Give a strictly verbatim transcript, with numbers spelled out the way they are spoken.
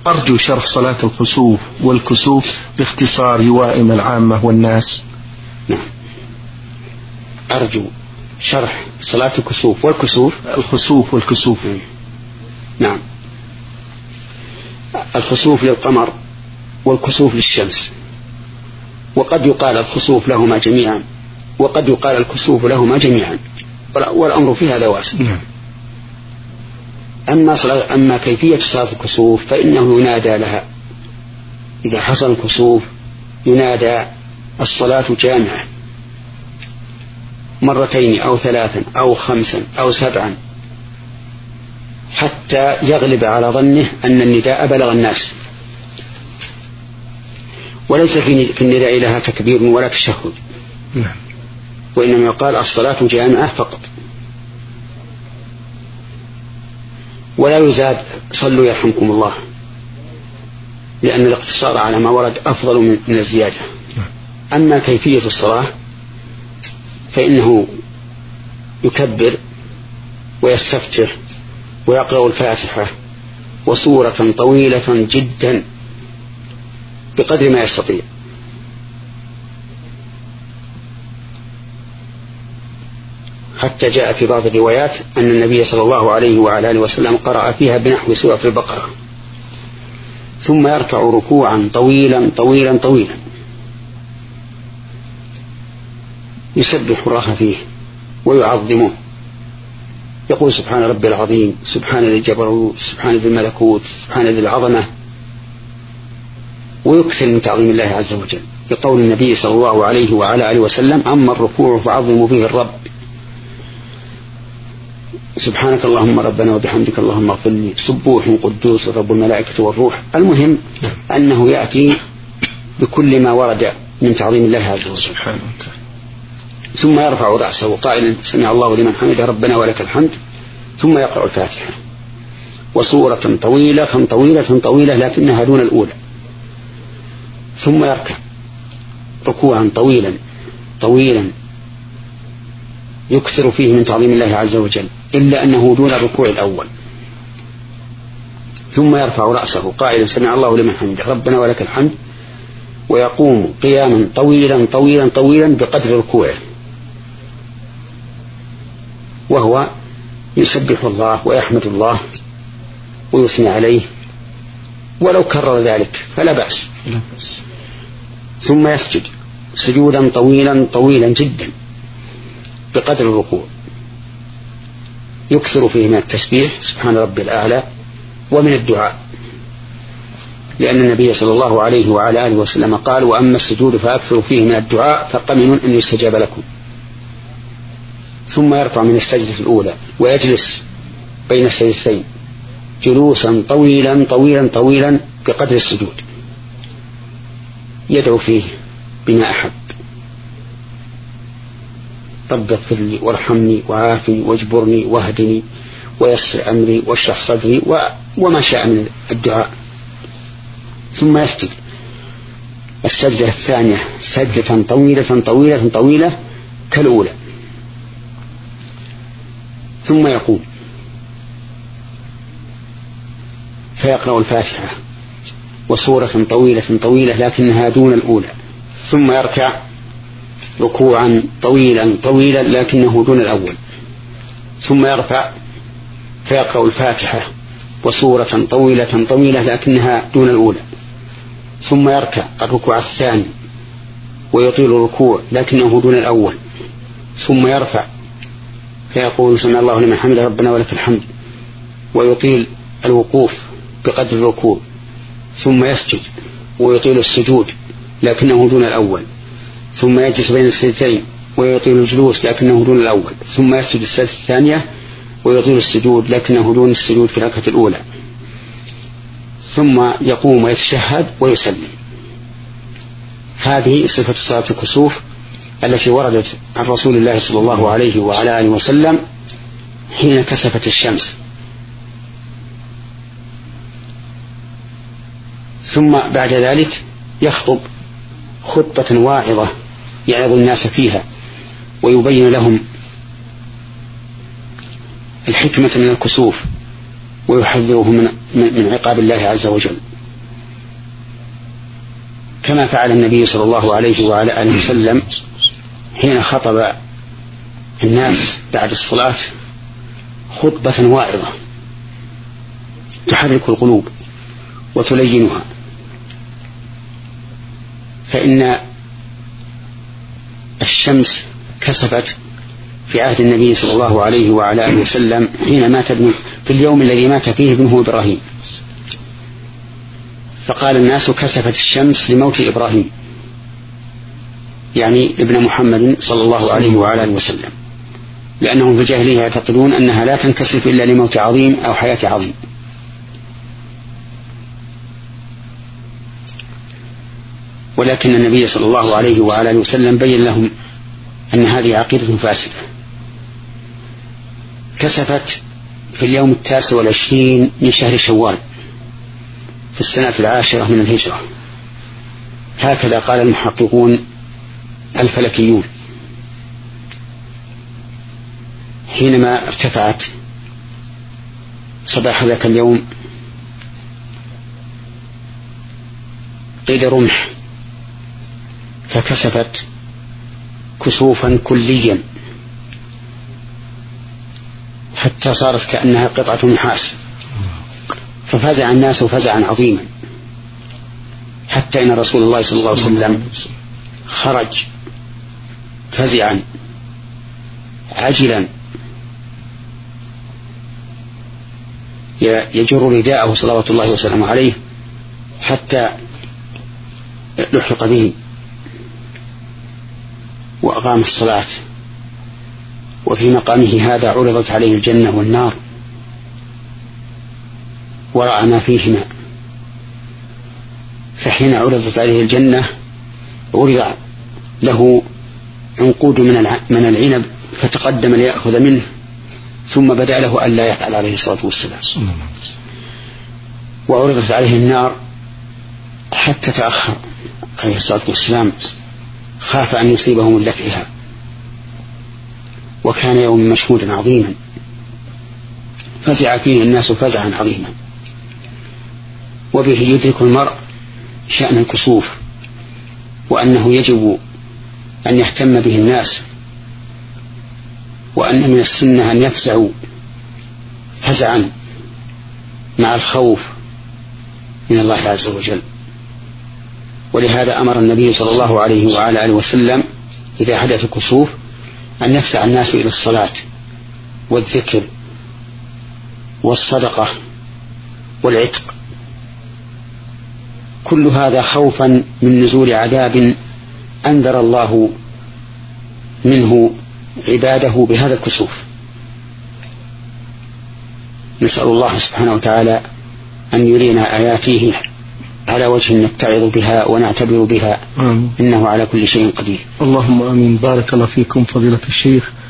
أرجو شرح صلاة الخسوف والكسوف باختصار يوائم العامة والناس. نعم. أرجو شرح صلاة الكسوف والكسوف. الخسوف والكسوف. نعم. الخسوف للقمر والكسوف للشمس، وقد يقال الخسوف لهما جميعا وقد يقال الكسوف لهما جميعا، والأمر في هذا واسع. أما, أما كيفية صلاة الكسوف فإنه ينادى لها إذا حصل الكسوف، ينادى الصلاة جامعة مرتين أو ثلاثا أو خمسا أو سبعا حتى يغلب على ظنه أن النداء بلغ الناس. وليس في النداء لها تكبير ولا تشهد، وإنما يقال الصلاة جامعة فقط، ولا يزاد صلوا يرحمكم الله، لأن الاقتصار على ما ورد أفضل من الزيادة. أما كيفية الصلاة فإنه يكبر ويستفتح ويقرأ الفاتحة وسورة طويلة جدا بقدر ما يستطيع، حتى جاء في بعض الروايات أن النبي صلى الله عليه وعلى آله وسلم قرأ فيها بنحو سورة البقرة، ثم يركع ركوعا طويلا طويلا طويلا يسبح الله فيه ويعظمه، يقول سبحان ربي العظيم، سبحان ذي الجبروت، سبحان ذي الملكوت، سبحان ذي العظمة، ويكثر من تعظيم الله عز وجل، يقول النبي صلى الله عليه وعلى آله وسلم: أما الركوع فعظموا فيه الرب، سبحانك اللهم ربنا وبحمدك اللهم اغفر لي، سبوح قدوس رب الملائكة والروح. المهم أنه يأتي بكل ما ورد من تعظيم الله عز وجل. ثم يرفع رأسه قائلا: سمع الله لمن حمده ربنا ولك الحمد، ثم يقرأ الفاتحة وسورة طويلة طويلة طويلة لكنها دون الأولى، ثم يركع ركوعا طويلا طويلا يكثر فيه من تعظيم الله عز وجل، إلا أنه دون الركوع الأول، ثم يرفع رأسه قائلا: سمع الله لمن حمده ربنا ولك الحمد، ويقوم قياما طويلا طويلا طويلا بقدر ركوعه، وهو يسبح الله ويحمد الله ويثني عليه، ولو كرر ذلك فلا بأس. ثم يسجد سجودا طويلا طويلا جدا بقدر الركوع، يكثر فيه من التسبيح سبحان ربي الأعلى ومن الدعاء، لأن النبي صلى الله عليه وعلى آله وسلم قال: وأما السجود فأكثر فيه من الدعاء فقمن أن يستجاب لكم. ثم يرفع من السجدة الأولى ويجلس بين السجدتين جلوسا طويلا طويلا طويلا بقدر السجود، يدعو فيه بما أحب: رب اغفر لي وارحمني وعافني واجبرني واهدني ويسر أمري واشرح صدري وما شاء من الدعاء. ثم يسجد السجدة الثانية سجدة طويلة طويلة طويلة كالأولى، ثم يقوم فيقرأ الفاتحة وسورة طويلة طويلة لكنها دون الأولى، ثم يركع ركوعا طويلا طويلا لكنه دون الأول، ثم يرفع فيقرأ الفاتحة وسورة طويلة طويلة لكنها دون الأولى، ثم يركع الركوع الثاني ويطيل الركوع لكنه دون الأول، ثم يرفع فيقول: سمع الله لمن حمده ربنا ولك الحمد، ويطيل الوقوف بقدر الركوع، ثم يسجد ويطيل السجود لكنه دون الأول، ثم يجلس بين السجدتين ويطيل الجلوس لكنه دون الأول، ثم يسجد السجدة الثانية ويطيل السجود لكنه دون السجود في الركعة الأولى، ثم يقوم ويتشهد ويسلم. هذه صفة صلاة الكسوف التي وردت عن رسول الله صلى الله عليه وعلى آله وسلم حين كسفت الشمس. ثم بعد ذلك يخطب خطبة واعظة يعظ الناس فيها ويبين لهم الحكمة من الكسوف ويحذرهم من, من عقاب الله عز وجل. كما فعل النبي صلى الله عليه وعلى آله وسلم حين خطب الناس بعد الصلاة خطبة واعظة تحرك القلوب وتلينها. فإن الشمس كسفت في عهد النبي صلى الله عليه وعلى آله وسلم حين مات ابنه في اليوم الذي مات فيه ابنه إبراهيم، فقال الناس كسفت الشمس لموت إبراهيم، يعني ابن محمد صلى الله عليه وعلى آله وسلم، لأنهم في الجاهلية يعتقدون أنها لا تنكسف إلا لموت عظيم أو حياة عظيم. ولكن النبي صلى الله عليه وعلى آله وسلم بين لهم أن هذه عقيدة فاسدة. كسفت في اليوم التاسع والعشرين من شهر شوال في السنة العاشرة من الهجرة، هكذا قال المحققون الفلكيون، حينما ارتفعت صباح ذاك اليوم قيد رمح فكسفت كسوفا كليا حتى صارت كأنها قطعة نحاس، ففزع الناس فزعا عظيما، حتى إن رسول الله صلى الله عليه وسلم خرج فزعا عجلا يجر رداءه صلوات الله وسلامه عليه حتى لحق به، وأقام الصلاة. وفي مقامه هذا عرضت عليه الجنة والنار ورأى ما فيهما، فحين عرضت عليه الجنة عرض له عنقود من العنب فتقدم ليأخذ منه، ثم بدأ له أن لا يفعل عليه الصلاة والسلام. وعرضت عليه النار حتى تأخر عليه الصلاة والسلام، خاف أن يصيبه من لفعها، وكان يوم مشهودا عظيما فزع فيه الناس فزعا عظيما. وبه يدرك المرء شأن الكسوف، وأنه يجب أن يهتم به الناس، وأن من السنة أن يفزعوا فزعا مع الخوف من الله عز وجل. ولهذا أمر النبي صلى الله عليه وعلى آله وسلم إذا حدث كسوف أن يفزع الناس إلى الصلاة والذكر والصدقة والعتق، كل هذا خوفا من نزول عذاب أنذر الله منه عباده بهذا الكسوف. نسأل الله سبحانه وتعالى أن يرينا آياته على وجه نتعظ بها ونعتبر بها، آمين. إنه على كل شيء قدير. اللهم آمين. بارك الله فيكم فضيلة الشيخ.